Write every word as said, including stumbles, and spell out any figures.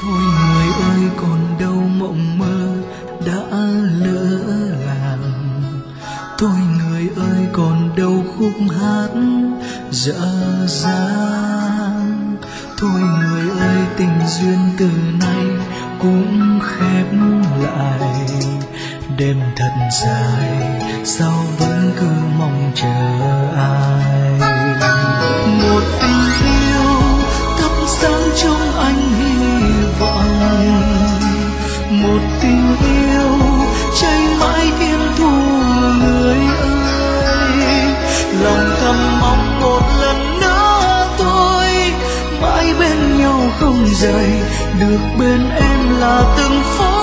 Thôi người ơi còn đâu mộng mơ đã lỡ làng. Thôi người ơi còn đâu khúc hát dở dang. Thôi người ơi tình duyên từ nay cũng khép lại. Đêm thật dài sao vẫn cứ mong chờ ai. Một tình yêu thắp sáng trong anh hy vọng. Một tình yêu cháy mãi thiên thu người ơi. Lòng thầm mong một lần nữa thôi, mãi bên nhau không rời, được bên em là từng phút